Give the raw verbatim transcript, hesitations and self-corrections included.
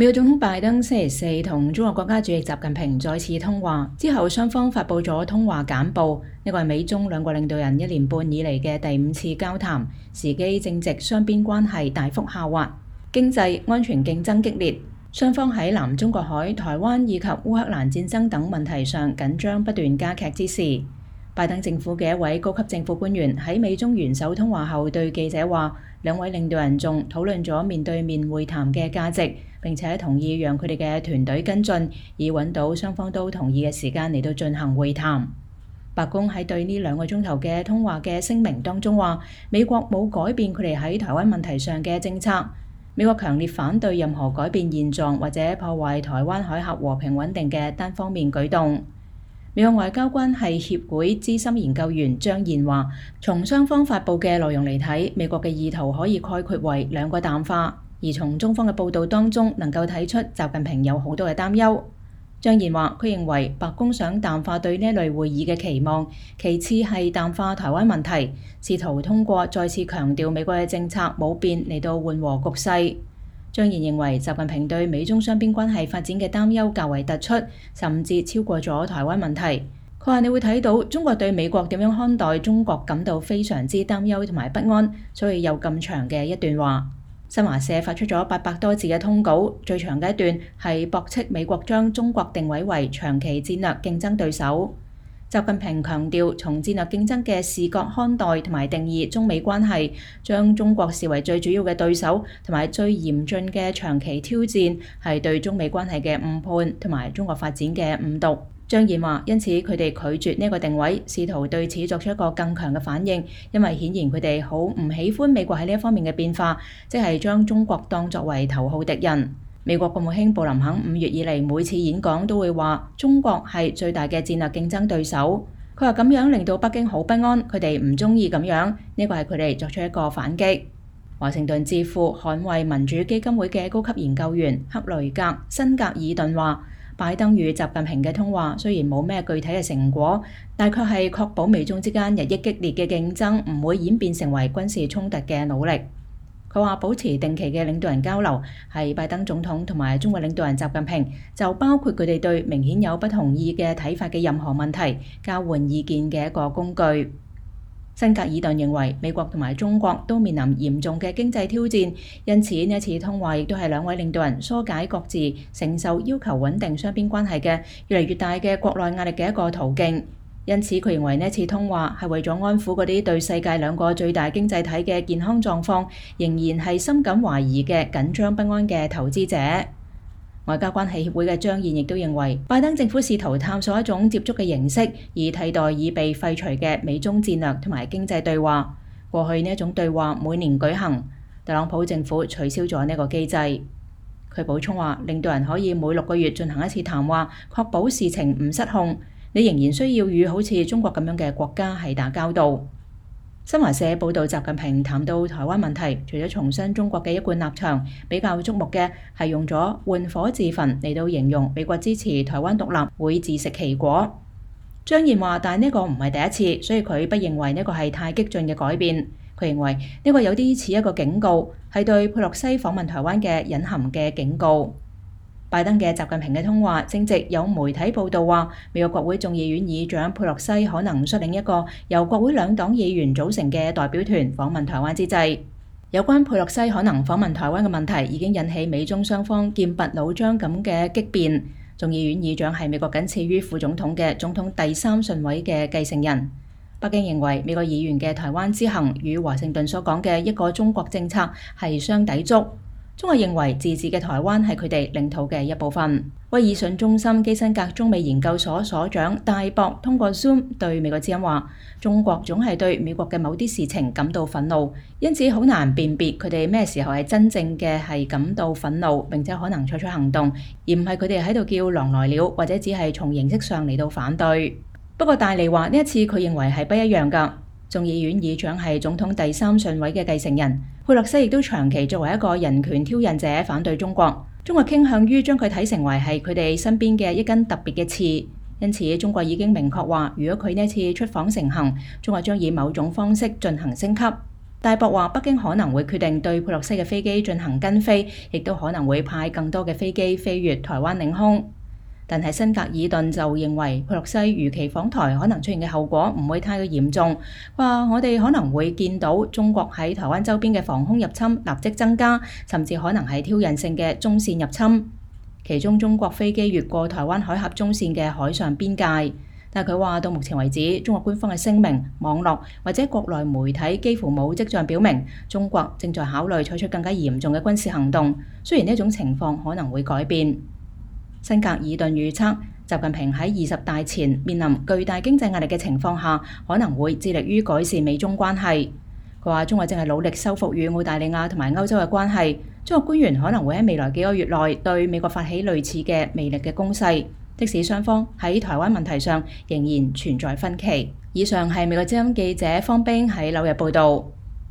美國總統拜登星期四同中國國家主席習近平再次通話，之後雙方發布咗通話簡報。呢個係美中兩國領導人一年半以嚟嘅第五次交談，時機正值雙邊關係大幅下滑，經濟安全競爭激烈，雙方喺南中國海、台灣以及烏克蘭戰爭等問題上緊張不斷加劇之時，拜登政府嘅一位高級政府官員喺美中元首通話後對記者話，兩位領導人仲討論咗面對面會談嘅價值，並且同意讓佢哋嘅團隊跟進，以揾到雙方都同意嘅時間嚟到進行會談。白宮喺對呢兩個鐘頭嘅通話嘅聲明當中話，美國冇改變佢哋喺台灣問題上嘅政策，美國強烈反對任何改變現狀或者破壞台灣海峽和平穩定嘅單方面舉動。美國外交關係協會資深研究員張燕話，從雙方發布嘅內容嚟睇，美國嘅意圖可以概括為兩個淡化，而從中方嘅報導當中能夠睇出習近平有好多嘅擔憂。張燕話，佢認為白宮想淡化對呢類會議嘅期望，其次係淡化台灣問題，試圖通過再次強調美國嘅政策冇變嚟到緩和局勢。張燕認為習近平對美中雙邊關係發展嘅擔憂較為突出，甚至超過咗台灣問題。佢話你會睇到中國對美國點樣看待中國感到非常之擔憂同埋不安，所以有咁長嘅一段話。新華社發出咗八百多字嘅通稿，最長嘅一段係駁斥美國將中國定位為長期戰略競爭對手。習近平強調，從戰略競爭嘅視角看待同埋定義中美關係，將中國視為最主要嘅對手同埋最嚴峻嘅長期挑戰，係對中美關係嘅誤判同埋中國發展嘅誤讀。張燕話，因此佢哋拒絕呢個定位，試圖對此作出一個更強嘅反應，因為顯然佢哋好唔喜歡美國喺呢一方面嘅變化，即係將中國當作為頭號敵人。美國國務卿布林肯五月以嚟每次演講都會話中國係最大嘅戰略競爭對手。佢話咁樣令到北京好不安，佢哋唔中意咁樣，呢個係佢哋作出一個反擊。華盛頓智庫捍衛民主基金會嘅高級研究員克雷格辛格爾頓話，拜登與習近平嘅通話雖然冇咩具體嘅成果，但卻係確保美中之間日益激烈嘅競爭唔會演變成為軍事衝突嘅努力。佢話保持定期嘅領導人交流係拜登總統同埋中國領導人習近平就包括佢哋對明顯有不同意嘅睇法嘅任何問題交換意見嘅一個工具。辛格爾頓認為美國同埋中國都面臨嚴重嘅經濟挑戰，因此呢一次通話亦都係兩位領導人疏解各自承受要求穩定雙邊關係嘅越嚟越大嘅國內壓力嘅一個途徑。因此佢認為呢一次通話係為咗安撫嗰啲對世界兩個最大經濟體嘅健康狀況仍然係深感懷疑嘅緊張不安嘅投資者。外交關係協會嘅張燕亦都認為，拜登政府試圖探索一種接觸嘅形式，以替代已被廢除嘅美中戰略同埋經濟對話。過去呢一種對話每年舉行，特朗普政府取消咗呢個機制。佢補充話，領導人可以每六個月進行一次談話，確保事情唔失控。你仍然需要與好似中國咁樣嘅國家係打交道。新華社報導，習近平談到台灣問題，除咗重申中國嘅一貫立場，比較矚目嘅係用咗玩火自焚嚟到形容美國支持台灣獨立會自食其果。張燕話，但係呢個唔係第一次，所以佢不認為呢個係太激進嘅改變。佢認為呢個有啲似一個警告，係對佩洛西訪問台灣嘅隱含嘅警告。拜登嘅習近平嘅通話正值有媒體報道話，美國國會眾議院議長佩洛西可能率領一個由國會兩黨議員組成嘅代表團訪問台灣之際，有關佩洛西可能訪問台灣嘅問題已經引起美中雙方劍拔弩張咁嘅激辯。眾議院議長係美國僅次於副總統嘅總統第三順位嘅繼承人。北京認為美國議員嘅台灣之行與華盛頓所講嘅一個中國政策係相抵觸。中國認為自治嘅台灣係佢哋領土嘅一部分。威爾遜中心基辛格中美研究所所長戴博通過 Zoom 對美國之音話，中國總係對美國嘅某啲事情感到憤怒，因此好難辨別佢哋咩時候係真正嘅係感到憤怒，並且可能採取行動，而唔係佢哋喺度叫狼來了，或者只係從形式上嚟到反對。不過戴利話呢一次佢認為係不一樣㗎。眾議院議長係總統第三順位嘅繼承人，佩洛西亦都長期作為一個人權挑釁者反對中國。中國傾向於將佢睇成為係佢哋身邊嘅一根特別嘅刺，因此中國已經明確話，如果佢呢次出訪成行，中國將以某種方式進行升級。 戴博話，北京可能會決定對佩洛西嘅飛機進行跟飛，亦都可能會派更多嘅飛機飛越台灣領空。但係辛格爾頓就認為佩洛西如期訪台可能出現嘅後果唔會太過嚴重，話我哋可能會見到中國喺台灣周邊嘅防空入侵立即增加，甚至可能係挑釁性嘅中線入侵。其中中國飛機越過台灣海峽中線嘅海上邊界，但係佢話到目前為止，中國官方嘅聲明、網絡或者國內媒體幾乎冇跡象表明中國正在考慮採取更加嚴重嘅軍事行動，雖然呢種情況可能會改變。辛格爾頓預測，習近平喺二十大前面臨巨大經濟壓力嘅情況下，可能會致力於改善美中關係。佢話：中國正係努力修復與澳大利亞同埋歐洲嘅關係，中國官員可能會喺未來幾個月內對美國發起類似嘅魅力嘅攻勢，即使雙方喺台灣問題上仍然存在分歧。以上係美國之音記者方冰喺紐約報導。